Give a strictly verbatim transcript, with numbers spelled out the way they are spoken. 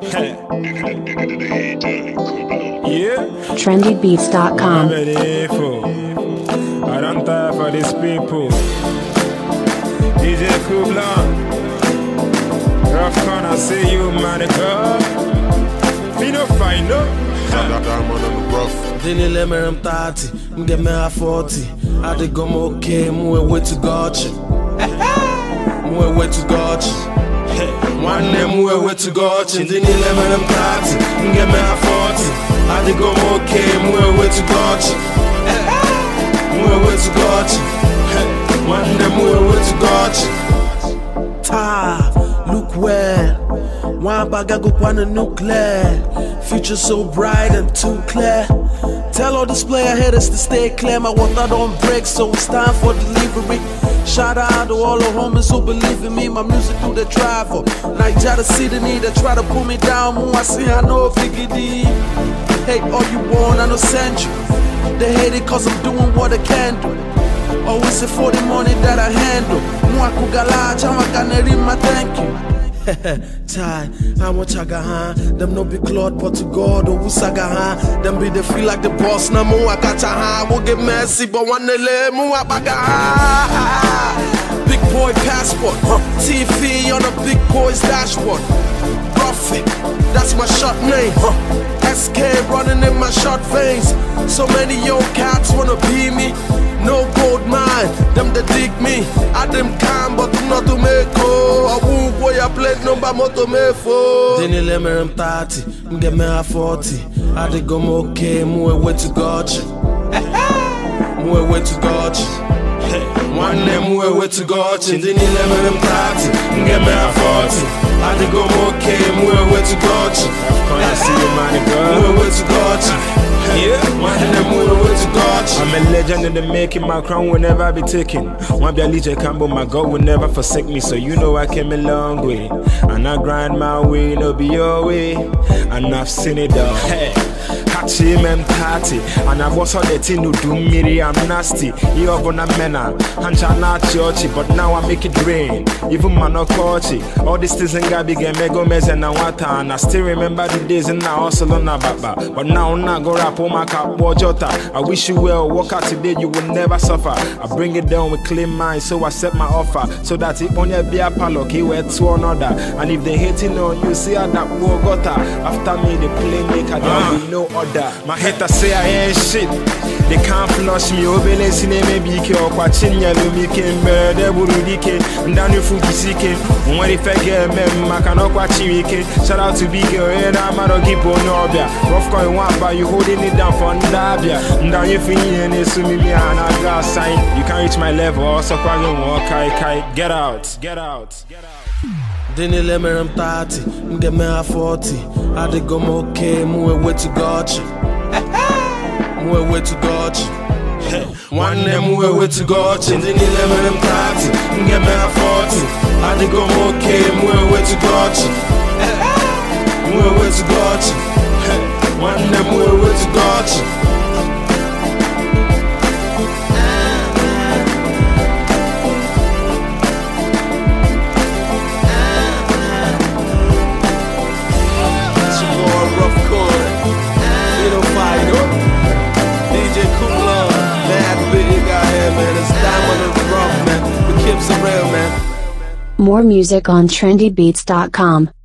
Yeah. trendy beats dot com. I'm ready for. I don't die for these people. D J Kublan. Rough corner, see you, man, girl. Fino Fino. Diamond on the rough. Dini let me I'm thirty, I'm get me a forty. I did go okay, move way to gotcha. Move way to gotcha. One day move way to gotcha. Dini let me I'm thirty, I'm get me a forty. I did go okay, move way to gotcha. Move way to gotcha. One day move way to gotcha. Ta, look well. One bag I go on a nuclear. Future so bright and too clear. Tell all this player haters to stay clear. My water don't break, so it's time for delivery. Shout out to all the homies who believe in me. My music do the driver. Nigeria the city need to try to pull me down. More I see I know figgy. Hate all you want, I know send you. They hate it cause I'm doing what I can do. Always it for the money that I handle. More kugala, chama kaneri my thank you. Tie, I want chagahan. Them no be Claude, but to God, or Usagahan. Them be they feel like the boss, na mo akachahan. Won't get messy, but one le mo abagahan. Big boy passport, huh? T V on a big boy's dashboard. Profit, that's my short name, huh? S K running in my short veins. So many young cats wanna be me. No gold mine, them they dig me. I them can, but I'm not to make oh. I won't go ya plate number moto me for. Dini let me I'm thirty, I'm get me a forty. I did go okay, move way to gotcha. Move way to gotcha. One day move way to gotcha. Dini let me I'm thirty, I'm get me a forty. I did go okay, move way to gotcha. I see you, man, girl. Move way to gotcha. Yeah. One day move way to gotcha. I'm a legend in the making, my crown will never be taken. One be a legion Campbell, my God will never forsake me. So you know I came a long way. And I grind my way, no be your way. And I've seen it all. Hey. Catch him and party. And I was on the thing who do me, I'm nasty. You're gonna mena. Hancha not churchy, but now I make it rain. Even man no coachy. All these things in Gabi get mego mez and water. And I still remember the days and now also on a baba. But now I'm not gonna rap on my cap jota. I wish you well, walk out today, you will never suffer. I bring it down with clean mind, so I set my offer. So that it only be a palock, he went to another. And if they hating on you, see how that war got her. After me, the play maker, there be no other. My haters say I ain't shit. They can't flush me. Obele sine me bike or watching yellow me came murder burudike. And then you food seeking. When if I get me, I cannot watch you. Shout out to big girl and I'm out of keep on Nobia. Rough coin one, but you holding it down for Ndabia. And then you feel and it's me and I got sign. You can't reach my level. Also, quagging walk, kai kai. Get out, get out, get out. Dini let me I'm thirty, I'm get me a forty. I did go okay, move way to gotcha. Move way to gotcha. One day move way to gotcha. Dini let me I'm thirty, I'm get me a forty. I did go okay, move way to gotcha. Move way to gotcha. One day move way to gotcha. More music on trendy beats dot com.